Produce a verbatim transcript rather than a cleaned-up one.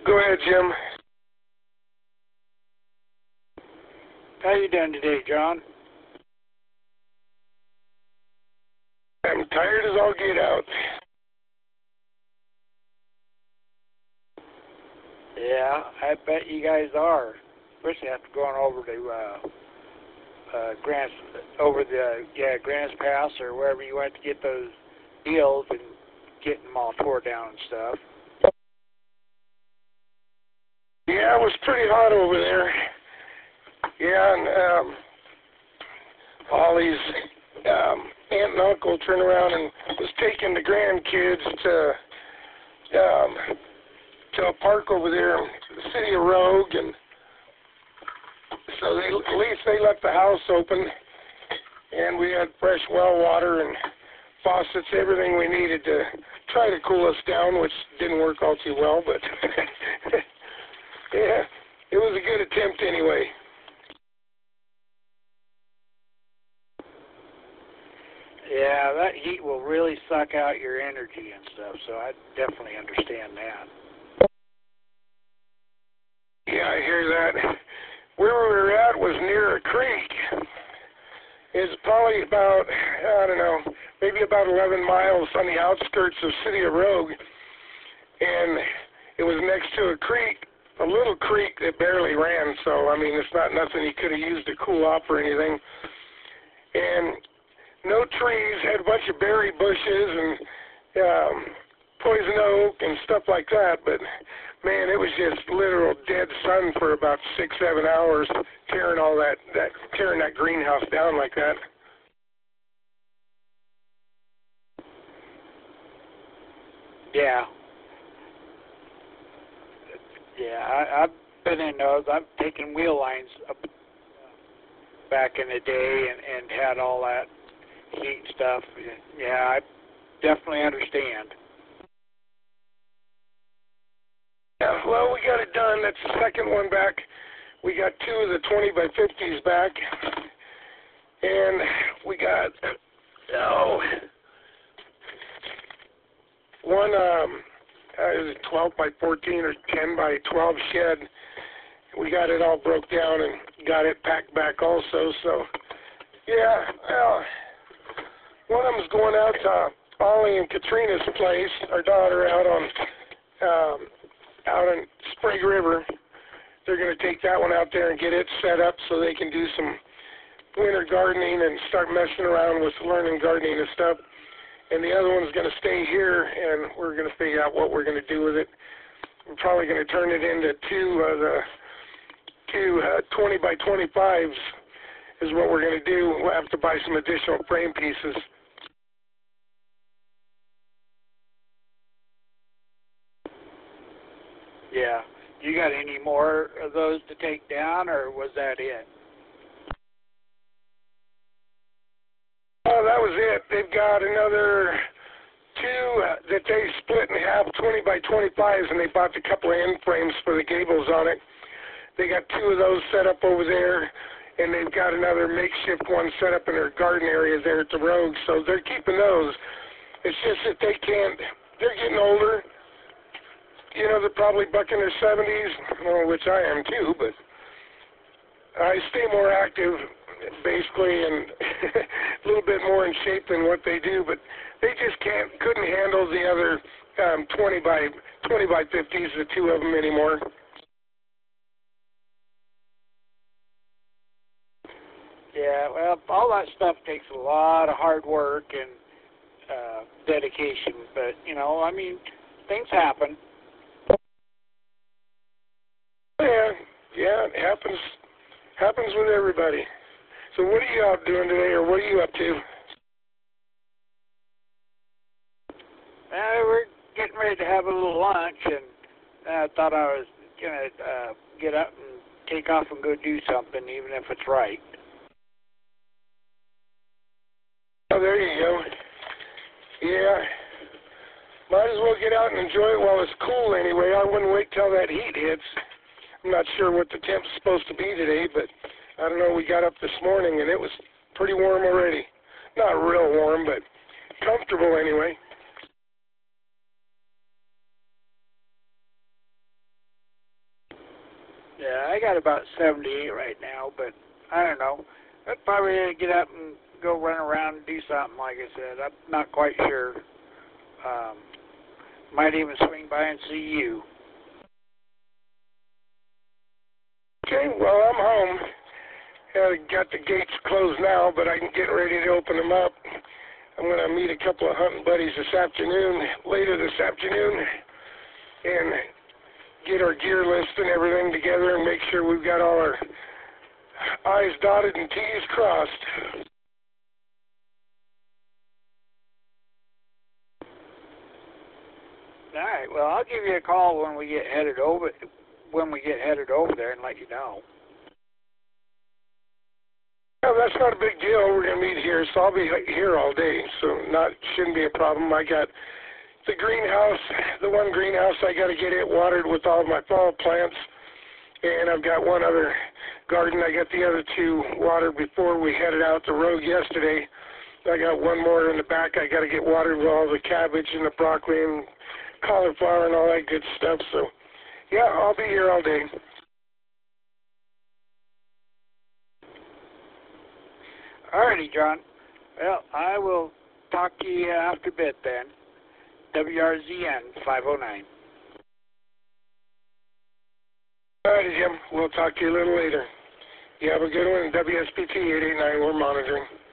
Go ahead, Jim. How you doing today, John? I'm tired as all get out. Yeah, I bet you guys are, especially after going over to uh, uh, Grants, over the yeah Grants Pass or wherever you went to get those deals and getting them all tore down and stuff. Yeah, it was pretty hot over there. Yeah, and um, Ollie's um, aunt and uncle turned around and was taking the grandkids to um, to a park over there in the city of Rogue, and so they, at least they left the house open, and we had fresh well water and faucets, everything we needed to try to cool us down, which didn't work all too well, but yeah, it was a good attempt anyway. Yeah, that heat will really suck out your energy and stuff, so I definitely understand that. Yeah, I hear that. Where we were at was near a creek. It's probably about, I don't know, maybe about eleven miles on the outskirts of City of Rogue. And it was next to a creek, a little creek that barely ran. So, I mean, it's not nothing you could have used to cool off or anything. And no trees, had a bunch of berry bushes and um, poison oak and stuff like that. But man, it was just literal dead sun for about six, seven hours, tearing all that, that tearing that greenhouse down like that. Yeah. Yeah, I, I've been in those. I've taken wheel lines up back in the day and, and had all that heat stuff. Yeah, I definitely understand. Yeah, well, we got it done. That's the second one back. We got two of the twenty by fifties back. And we got, oh, one, um, uh, is it twelve by fourteen or ten by twelve shed. We got it all broke down and got it packed back also. So, yeah, well, one of them's going out to Ollie and Katrina's place, our daughter, out on, um, out in Sprague River. They're going to take that one out there and get it set up so they can do some winter gardening and start messing around with learning gardening and stuff. And the other one's going to stay here, and we're going to figure out what we're going to do with it. We're probably going to turn it into two of the two uh, twenty by twenty-fives is what we're going to do. We'll have to buy some additional frame pieces. Yeah. You got any more of those to take down, or was that it? Oh, that was it. They've got another two uh, that they split in half, twenty by twenty-fives, and they bought a couple of end frames for the gables on it. They got two of those set up over there, and they've got another makeshift one set up in their garden area there at the Rogue, so they're keeping those. It's just that they can't, they're getting older. You know, they're probably bucking their seventies, well, which I am too, but I stay more active, basically, and a little bit more in shape than what they do, but they just can't, couldn't handle the other um, twenty by fifties, the two of them anymore. Yeah, well, all that stuff takes a lot of hard work and uh, dedication, but, you know, I mean, things happen. Yeah, yeah, it happens, happens with everybody. So what are you out doing today, or what are you up to? Uh, we're getting ready to have a little lunch, and I thought I was going to uh, get up and take off and go do something, even if it's right. Oh, there you go. Yeah. Might as well get out and enjoy it while it's cool anyway. I wouldn't wait till that heat hits. I'm not sure what the temp's supposed to be today, but I don't know. We got up this morning, and it was pretty warm already. Not real warm, but comfortable anyway. Yeah, I got about seventy-eight right now, but I don't know. I'd probably get up and go run around and do something, like I said. I'm not quite sure. Um, might even swing by and see you. Okay, well, I'm home. Uh, got the gates closed now, but I'm getting ready to open them up. I'm going to meet a couple of hunting buddies this afternoon, later this afternoon, and get our gear list and everything together and make sure we've got all our I's dotted and T's crossed. All right. Well, I'll give you a call when we get headed over when we get headed over there and let you know. Yeah, that's not a big deal. We're going to meet here, so I'll be here all day, so not shouldn't be a problem. I got the greenhouse, the one greenhouse, I got to get it watered with all of my fall plants, and I've got one other garden. I got the other two watered before we headed out the road yesterday. I got one more in the back I got to get watered with all the cabbage and the broccoli and cauliflower and all that good stuff. So, yeah, I'll be here all day. Alrighty, John. Well, I will talk to you after a bit then. W R Z N five oh nine. Alrighty, Jim. We'll talk to you a little later. You have a good one. W S P T eight eight nine, we're monitoring.